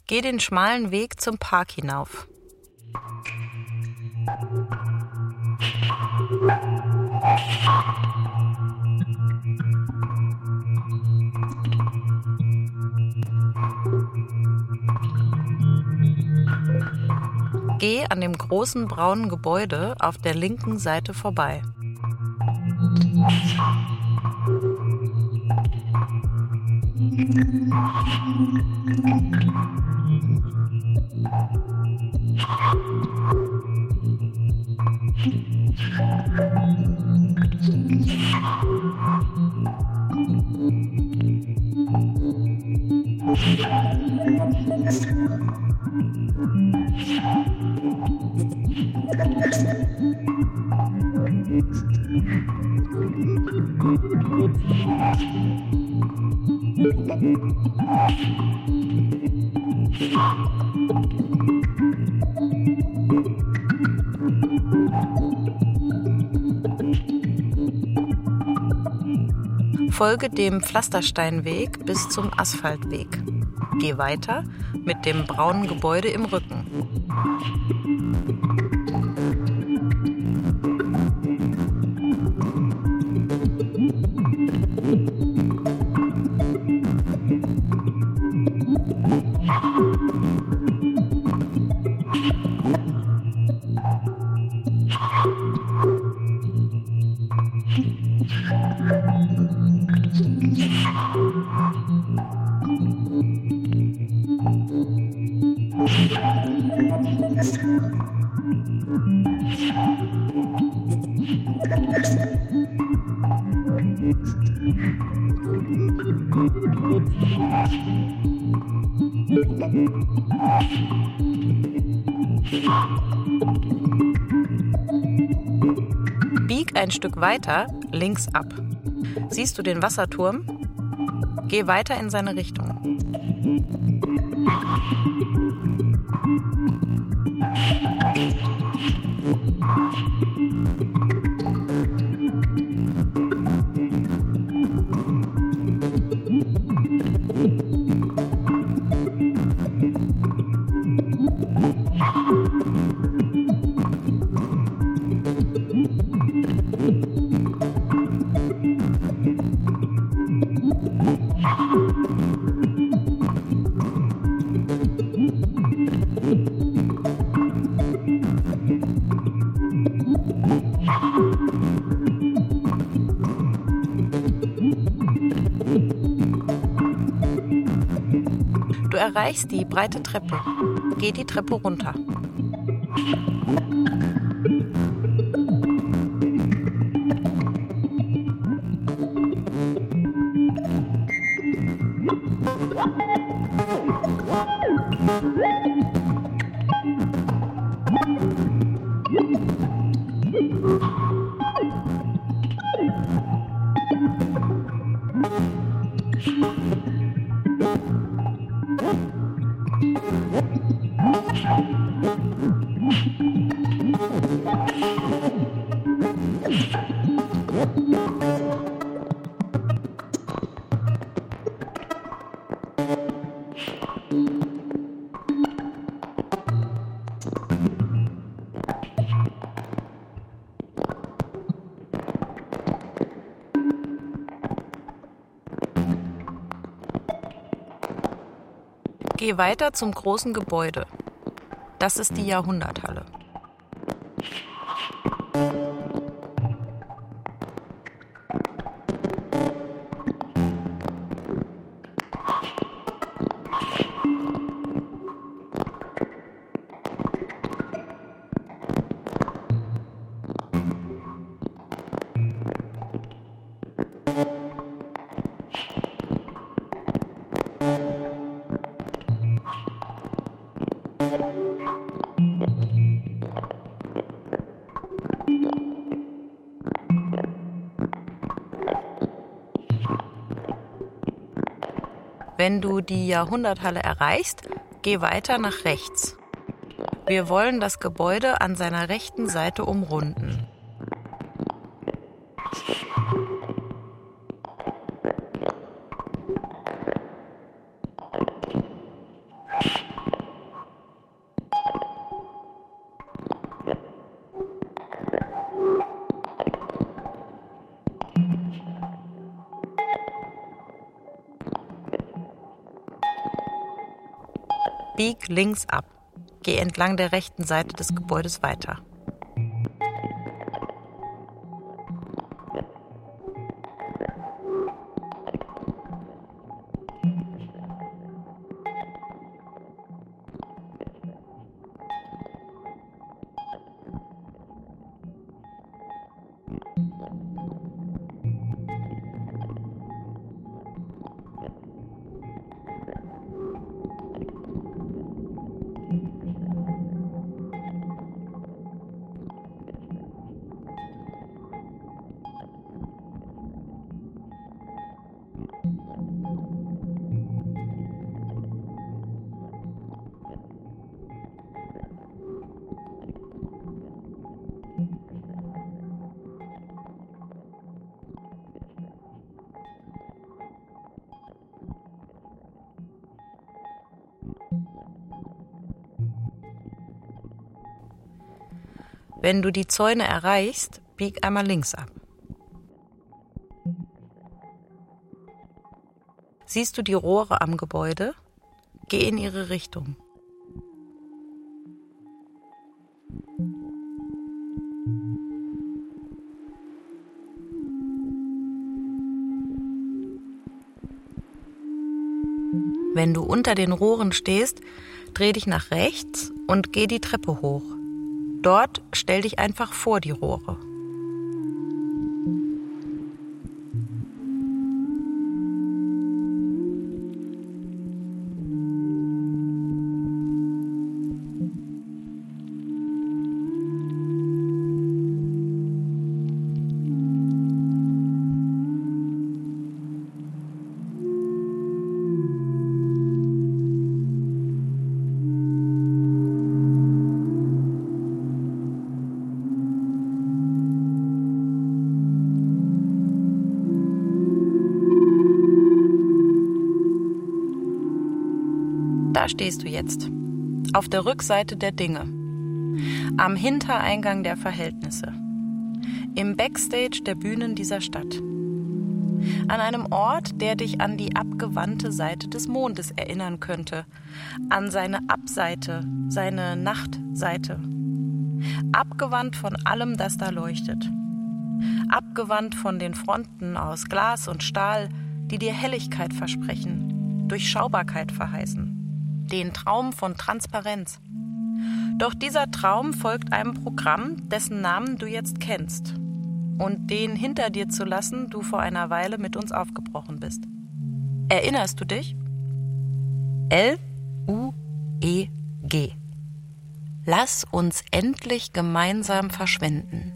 Geh den schmalen Weg zum Park hinauf. Geh an dem großen braunen Gebäude auf der linken Seite vorbei. Folge dem Pflastersteinweg bis zum Asphaltweg. Geh weiter mit dem braunen Gebäude im Rücken. Bieg ein Stück weiter links ab. Siehst du den Wasserturm? Geh weiter in seine Richtung. Du erreichst die breite Treppe. Geh die Treppe runter. Geh weiter zum großen Gebäude. Das ist die Jahrhunderthalle. Wenn du die Jahrhunderthalle erreichst, geh weiter nach rechts. Wir wollen das Gebäude an seiner rechten Seite umrunden. Bieg links ab. Geh entlang der rechten Seite des Gebäudes weiter. Wenn du die Zäune erreichst, bieg einmal links ab. Siehst du die Rohre am Gebäude? Geh in ihre Richtung. Wenn du unter den Rohren stehst, dreh dich nach rechts und geh die Treppe hoch. Dort stell dich einfach vor die Rohre. Da stehst du jetzt, auf der Rückseite der Dinge, am Hintereingang der Verhältnisse, im Backstage der Bühnen dieser Stadt, an einem Ort, der dich an die abgewandte Seite des Mondes erinnern könnte, an seine Abseite, seine Nachtseite, abgewandt von allem, das da leuchtet, abgewandt von den Fronten aus Glas und Stahl, die dir Helligkeit versprechen, Durchschaubarkeit verheißen. Den Traum von Transparenz. Doch dieser Traum folgt einem Programm, dessen Namen du jetzt kennst und den hinter dir zu lassen du vor einer Weile mit uns aufgebrochen bist. Erinnerst du dich? L-U-E-G. Lass uns endlich gemeinsam verschwinden.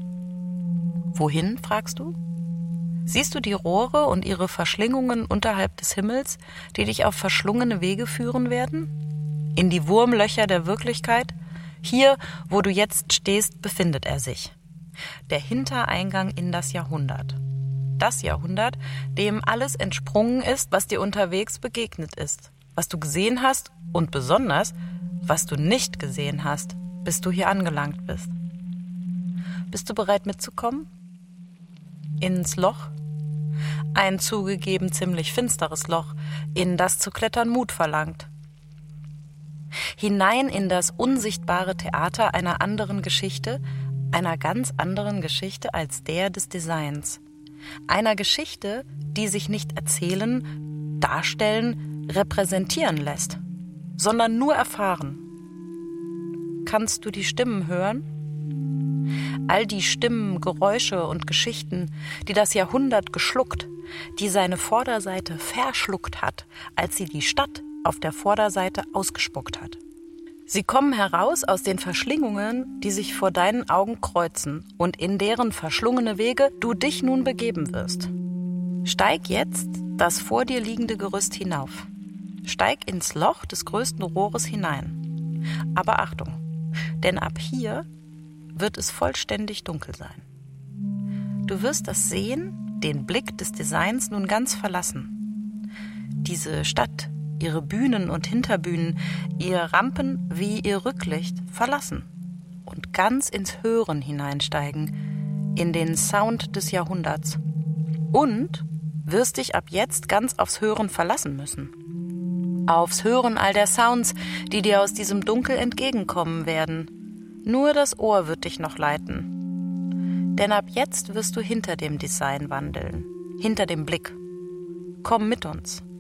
Wohin, fragst du? Siehst du die Rohre und ihre Verschlingungen unterhalb des Himmels, die dich auf verschlungene Wege führen werden? In die Wurmlöcher der Wirklichkeit? Hier, wo du jetzt stehst, befindet er sich. Der Hintereingang in das Jahrhundert. Das Jahrhundert, dem alles entsprungen ist, was dir unterwegs begegnet ist, was du gesehen hast und besonders, was du nicht gesehen hast, bis du hier angelangt bist. Bist du bereit mitzukommen? Ins Loch? Ein zugegeben ziemlich finsteres Loch, in das zu klettern Mut verlangt. Hinein in das unsichtbare Theater einer anderen Geschichte, einer ganz anderen Geschichte als der des Designs. Einer Geschichte, die sich nicht erzählen, darstellen, repräsentieren lässt, sondern nur erfahren. Kannst du die Stimmen hören? All die Stimmen, Geräusche und Geschichten, die das Jahrhundert geschluckt, die seine Vorderseite verschluckt hat, als sie die Stadt auf der Vorderseite ausgespuckt hat. Sie kommen heraus aus den Verschlingungen, die sich vor deinen Augen kreuzen und in deren verschlungene Wege du dich nun begeben wirst. Steig jetzt das vor dir liegende Gerüst hinauf. Steig ins Loch des größten Rohres hinein. Aber Achtung, denn ab hier wird es vollständig dunkel sein. Du wirst das Sehen, den Blick des Designs nun ganz verlassen. Diese Stadt, ihre Bühnen und Hinterbühnen, ihr Rampen wie ihr Rücklicht verlassen und ganz ins Hören hineinsteigen, in den Sound des Jahrhunderts. Und wirst dich ab jetzt ganz aufs Hören verlassen müssen. aufs Hören all der Sounds, die dir aus diesem Dunkel entgegenkommen werden. Nur das Ohr wird dich noch leiten. Denn ab jetzt wirst du hinter dem Design wandeln, hinter dem Blick. Komm mit uns.